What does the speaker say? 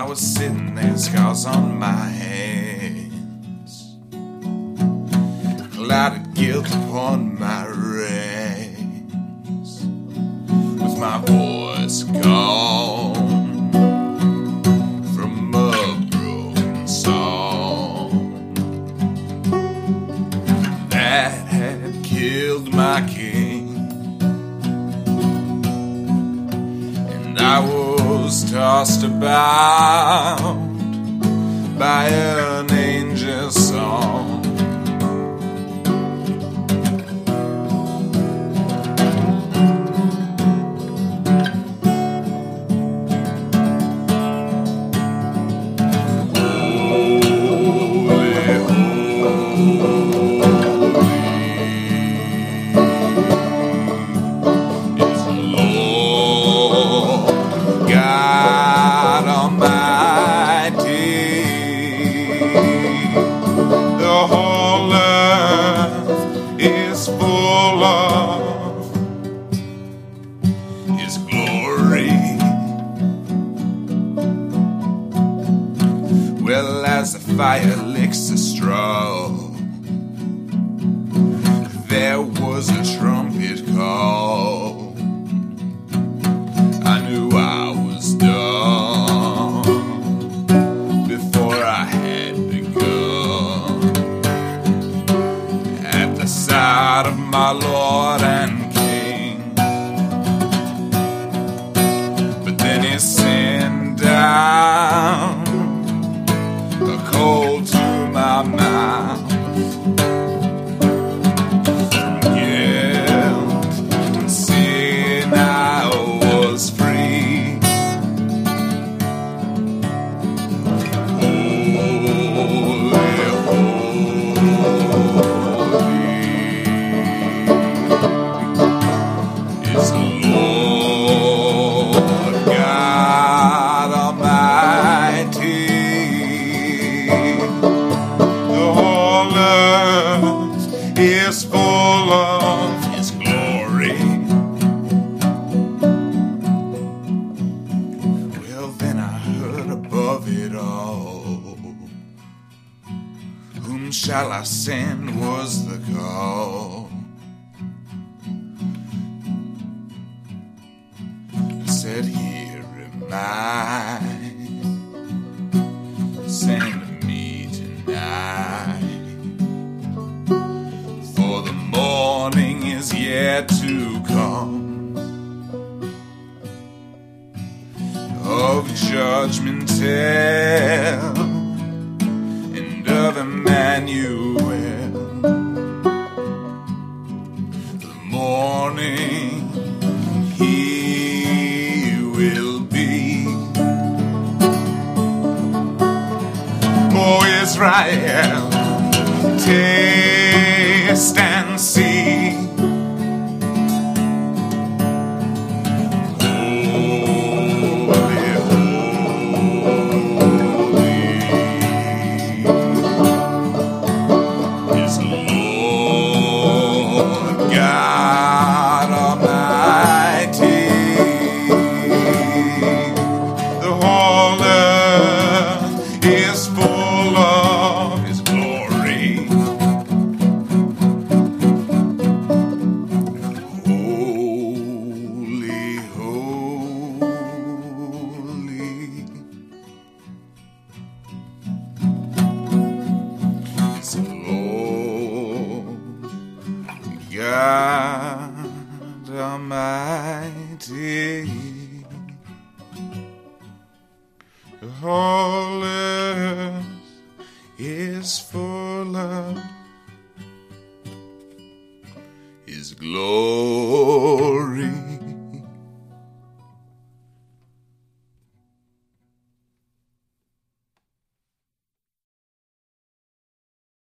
was sitting there, scars on my hands, clouded guilt upon my reins, with my voice gone from a broken song that had killed my king. And I was tossed about by an angel's song. Well, as the fire licks the straw, there was a trumpet call. I knew I was done before I had begun. At the side of my Lord and King, but then he sent down a cold to my mouth. From guilt and sin I was free. Holy, holy is the Lord God Almighty. Is full of His glory. Well, then I heard above it all, whom shall I send was the call. I said, here am I, send me tonight. The morning is yet to come, of judgment tell, and of Emmanuel. The morning He will be. O Israel, taste and see. Holy, holy is the Lord God Almighty. The whole earth is full of His glory. God Almighty, the whole earth is full of His glory.